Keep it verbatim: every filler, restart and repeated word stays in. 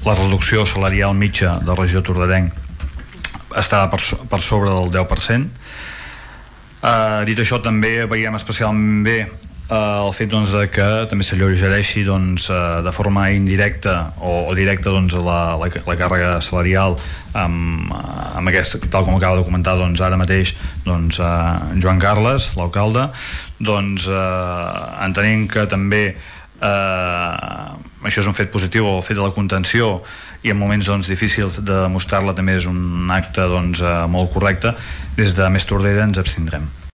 la reducció salarial mitja de la regió tordellenc està per, so, per sobre del deu per cent. Uh, dit això, també veiem especialment bé uh, el fet doncs, de que també s'alleugereixi doncs, uh, de forma indirecta o, o directa doncs, la, la, la càrrega salarial amb, amb aquest, tal com acaba de comentar doncs, ara mateix doncs, uh, Joan Carles, l'alcalde, doncs, uh, entenent que també uh, això és un fet positiu, el fet de la contenció, i en moments doncs, difícils de demostrar-la també és un acte doncs, uh, molt correcte. Des de Més Tordera ens abstindrem.